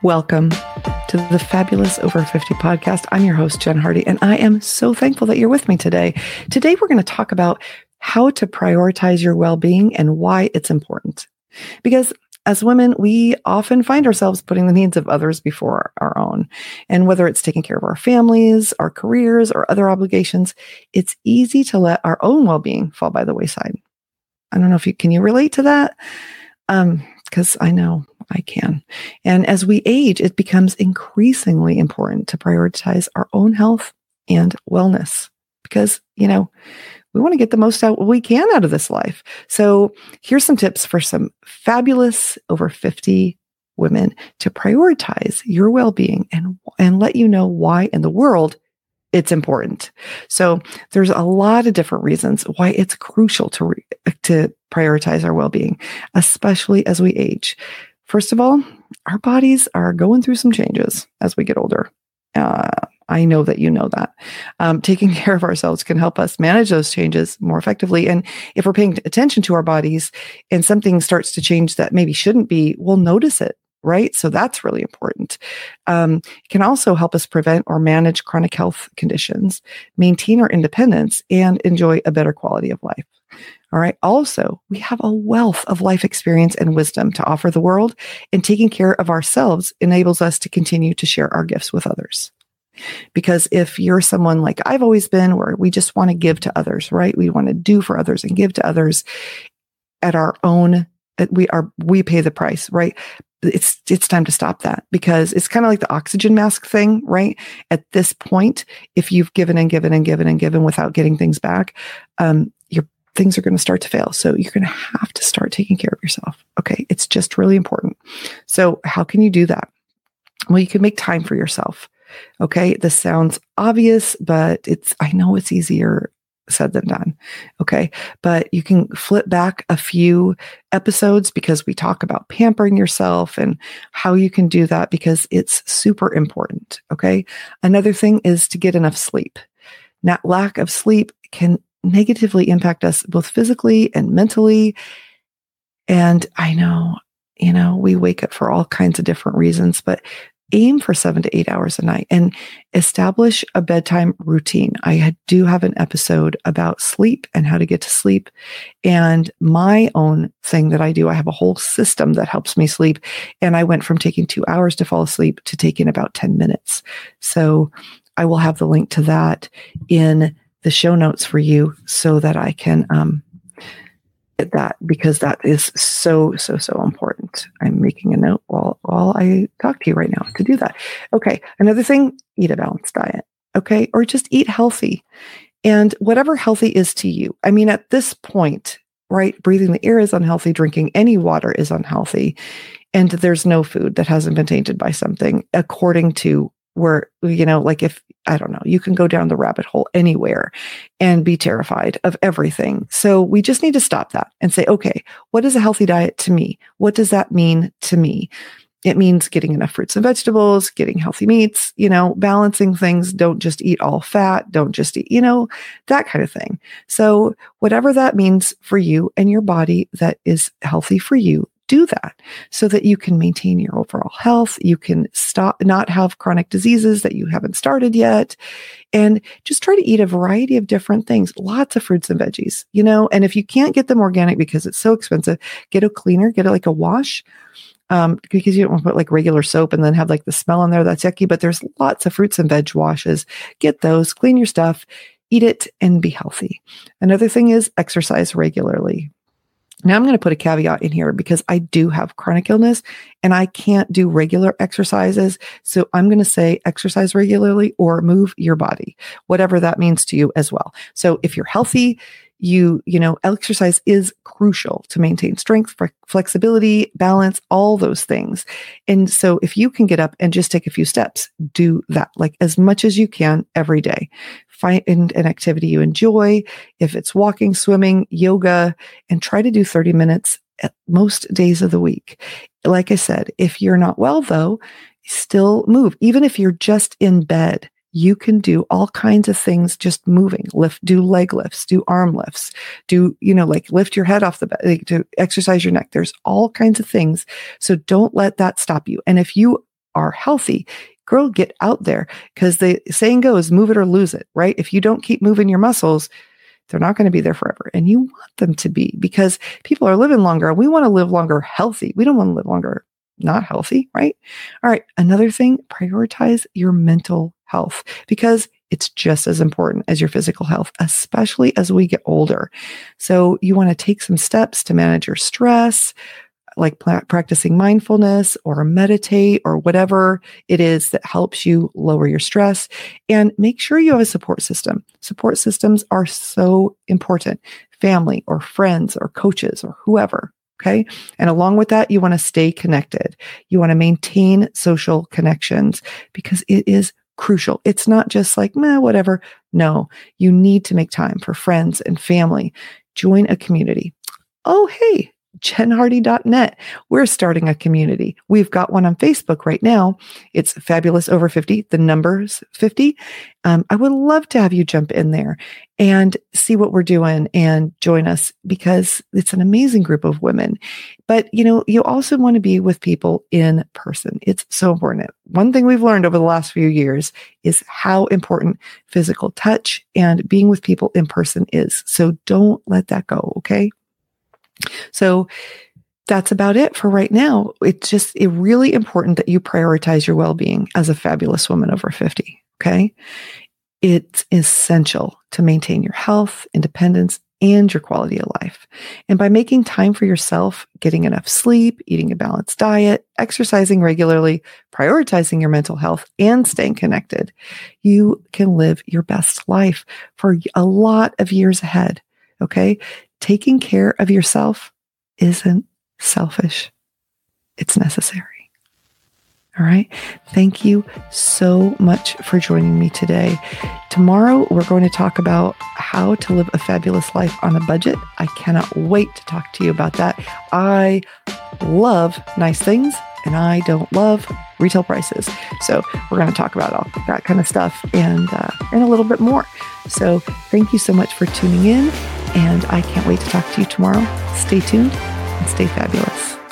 Welcome to the Fabulous Over 50 podcast. I'm your host, Jen Hardy, and I am so thankful that you're with me today. Today, we're going to talk about how to prioritize your well-being and why it's important. Because as women, we often find ourselves putting the needs of others before our own. And whether it's taking care of our families, our careers, or other obligations, it's easy to let our own well-being fall by the wayside. I don't know if can you relate to that? Because I know I can. And as we age, it becomes increasingly important to prioritize our own health and wellness because, we want to get the most out we can out of this life. So here's some tips for some fabulous over 50 women to prioritize your well-being and let you know why in the world it's important. So there's a lot of different reasons why it's crucial to prioritize our well-being, especially as we age. First of all, our bodies are going through some changes as we get older. I know that you know that. Taking care of ourselves can help us manage those changes more effectively. And if we're paying attention to our bodies and something starts to change that maybe shouldn't be, we'll notice it, right? So that's really important. It can also help us prevent or manage chronic health conditions, maintain our independence, and enjoy a better quality of life. All right. Also, we have a wealth of life experience and wisdom to offer the world, and taking care of ourselves enables us to continue to share our gifts with others. Because if you're someone like I've always been, where we just want to give to others, right? We want to do for others and give to others at our own, we pay the price, right? It's time to stop that, because it's kind of like the oxygen mask thing, right? At this point, if you've given and given and given and given without getting things back, your things are going to start to fail. So you're going to have to start taking care of yourself. Okay. It's just really important. So how can you do that? Well, you can make time for yourself. Okay. This sounds obvious, but I know it's easier said than done. Okay. But you can flip back a few episodes because we talk about pampering yourself and how you can do that, because it's super important. Okay. Another thing is to get enough sleep. Now, lack of sleep can negatively impact us both physically and mentally. And I know, we wake up for all kinds of different reasons, but aim for 7 to 8 hours a night and establish a bedtime routine. I do have an episode about sleep and how to get to sleep. And my own thing that I do, I have a whole system that helps me sleep. And I went from taking 2 hours to fall asleep to taking about 10 minutes. So I will have the link to that in the show notes for you so that I can get that, because that is so important. I'm making a note while I talk to you right now to do that. Okay. Another thing, eat a balanced diet. Okay. Or just eat healthy, and whatever healthy is to you. I mean, at this point, right? Breathing the air is unhealthy. Drinking any water is unhealthy. And there's no food that hasn't been tainted by something, according to where, like if, I don't know, you can go down the rabbit hole anywhere and be terrified of everything. So we just need to stop that and say, okay, what is a healthy diet to me? What does that mean to me? It means getting enough fruits and vegetables, getting healthy meats, balancing things. Don't just eat all fat. Don't just eat, that kind of thing. So whatever that means for you and your body that is healthy for you, do that so that you can maintain your overall health. You can not have chronic diseases that you haven't started yet. And just try to eat a variety of different things, lots of fruits and veggies, and if you can't get them organic because it's so expensive, get a cleaner, get it like a wash. Because you don't want to put like regular soap and then have like the smell on there. That's yucky, but there's lots of fruits and veg washes. Get those, clean your stuff, eat it, and be healthy. Another thing is exercise regularly. Now I'm going to put a caveat in here because I do have chronic illness and I can't do regular exercises. So I'm going to say exercise regularly or move your body, whatever that means to you as well. So if you're healthy, exercise is crucial to maintain strength, flexibility, balance, all those things. And so if you can get up and just take a few steps, do that like as much as you can every day. Find an activity you enjoy. If it's walking, swimming, yoga, and try to do 30 minutes at most days of the week. Like I said, if you're not well though, still move. Even if you're just in bed, you can do all kinds of things just moving. Do leg lifts, do arm lifts, lift your head off the bed, to exercise your neck. There's all kinds of things. So don't let that stop you. And if you are healthy. Girl, get out there, because the saying goes, move it or lose it, right? If you don't keep moving your muscles, they're not going to be there forever. And you want them to be, because people are living longer. We want to live longer healthy. We don't want to live longer not healthy, right? All right. Another thing, prioritize your mental health, because it's just as important as your physical health, especially as we get older. So you want to take some steps to manage your stress, like practicing mindfulness or meditate or whatever it is that helps you lower your stress, and make sure you have a support system. Support systems are so important. Family or friends or coaches or whoever. Okay. And along with that, you want to stay connected. You want to maintain social connections, because it is crucial. It's not just like, meh, whatever. No, you need to make time for friends and family. Join a community. Oh, hey, JenHardy.net. We're starting a community. We've got one on Facebook right now. It's Fabulous Over 50, the numbers 50. I would love to have you jump in there and see what we're doing and join us, because it's an amazing group of women. But, you also want to be with people in person. It's so important. One thing we've learned over the last few years is how important physical touch and being with people in person is. So don't let that go. Okay. So that's about it for right now. It's really important that you prioritize your well-being as a fabulous woman over 50. Okay. It's essential to maintain your health, independence, and your quality of life. And by making time for yourself, getting enough sleep, eating a balanced diet, exercising regularly, prioritizing your mental health, and staying connected, you can live your best life for a lot of years ahead. Okay. Taking care of yourself isn't selfish. It's necessary. All right. Thank you so much for joining me today. Tomorrow, we're going to talk about how to live a fabulous life on a budget. I cannot wait to talk to you about that. I love nice things, and I don't love retail prices. So we're going to talk about all that kind of stuff and a little bit more. So thank you so much for tuning in, and I can't wait to talk to you tomorrow. Stay tuned and stay fabulous.